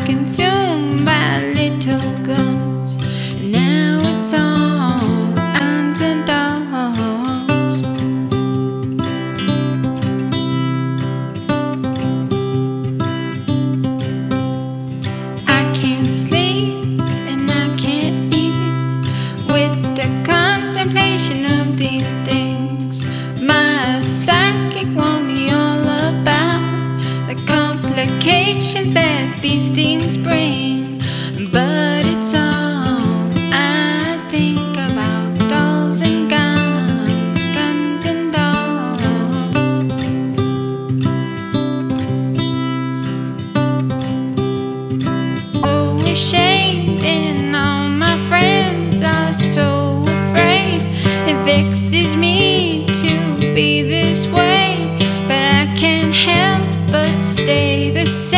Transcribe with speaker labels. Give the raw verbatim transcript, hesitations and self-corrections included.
Speaker 1: consumed by little guns. Now it's all guns and dolls. I can't sleep and I can't eat with the contemplation of these things. My psychic warned me all about the complications that these things bring, but it's all I think about: dolls and guns, guns and dolls. Oh, we're shade and all my friends are so afraid. It vexes me to be this way, but I can't help but stay the same.